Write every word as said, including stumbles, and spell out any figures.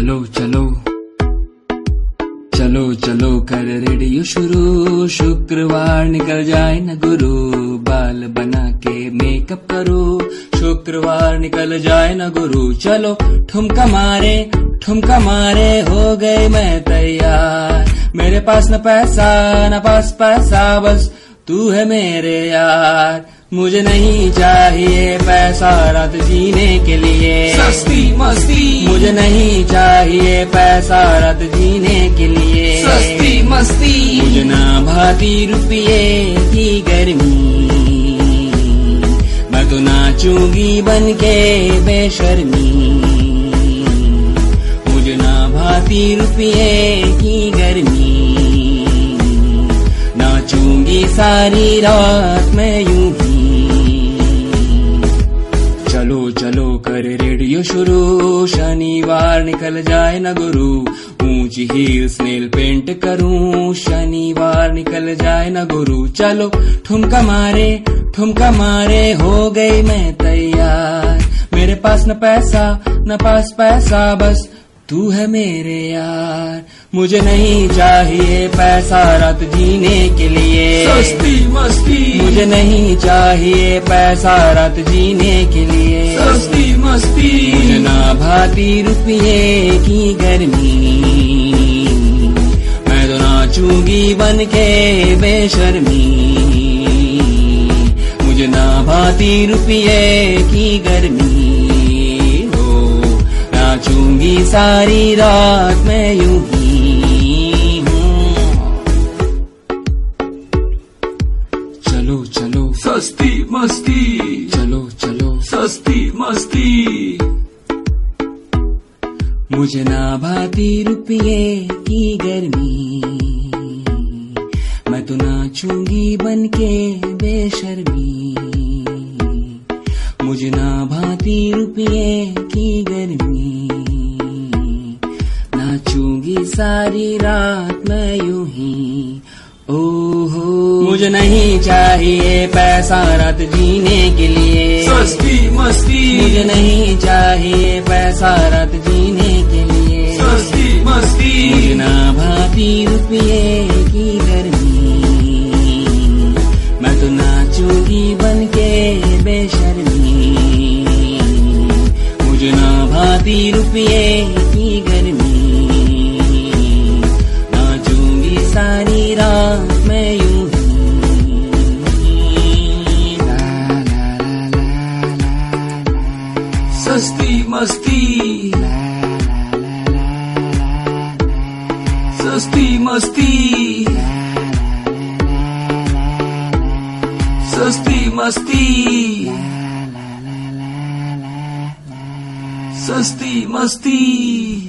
चलो चलो चलो चलो कर रेडियो शुरू, शुक्रवार निकल जाए न गुरु, बाल बना के मेकअप करो, शुक्रवार निकल जाए न गुरु। चलो ठुमका मारे ठुमका मारे हो गए मैं तैयार, मेरे पास न पैसा न पास पैसा, बस तू है मेरे यार। मुझे नहीं चाहिए पैसा रात जीने के लिए, सस्ती मस्ती। मुझे नहीं चाहिए पैसा रात जीने के लिए, सस्ती मस्ती। मुझे ना भाती रुपये की गर्मी, मैं तो नाचूंगी बन के बेशर्मी। मुझे ना भाती रुपये की गर्मी, नाचूंगी सारी रात मैं यूं ही। चलो चलो कर रेडियो शुरू, शनिवार निकल जाए न गुरु, ऊंची हील्स नेल पेंट करूं, शनिवार निकल जाए न गुरु। चलो ठुमका मारे ठुमका मारे हो गई मैं तैयार, मेरे पास न पैसा न पास पैसा, बस तू है मेरे यार। मुझे नहीं चाहिए पैसा रात जीने के लिए, सस्ती मस्ती। मुझे नहीं चाहिए पैसा रात जीने के लिए, सस्ती मस्ती। मुझे ना भाती रुपये की गर्मी, मैं तो नाचूंगी बन के बेशर्मी। मुझे ना भाती रुपये की गर्मी, नाचूंगी सारी रात मैं यूं ही हूँ। चलो चलो सस्ती मस्ती, चलो चलो सस्ती मस्ती। मुझे ना भाती रुपये की गर्मी, मैं तो नाचूंगी बन के बेशर्मी। मुझे ना भाती रुपये की गर्मी, नाचूंगी सारी रात मैं यूं ही। ओहो मुझे नहीं चाहिए पैसा रात जीने के लिए, सस्ती मस्ती। मुझे नहीं चाहिए पैसा रात जीने के लिए, सस्ती मस्ती। मुझे ना भाती रुपये की गर्मी, मैं तो नाचूंगी बन के बेशर्मी। मुझे ना भाती रुपये की गर्मी, नाचूंगी सारी रात मैं यूं ही। ला ला ला ला ला ला, सस्ती मस्ती। ला ला ला ला ला, सस्ती मस्ती। सस्ती मस्ती। सस्ती मस्ती।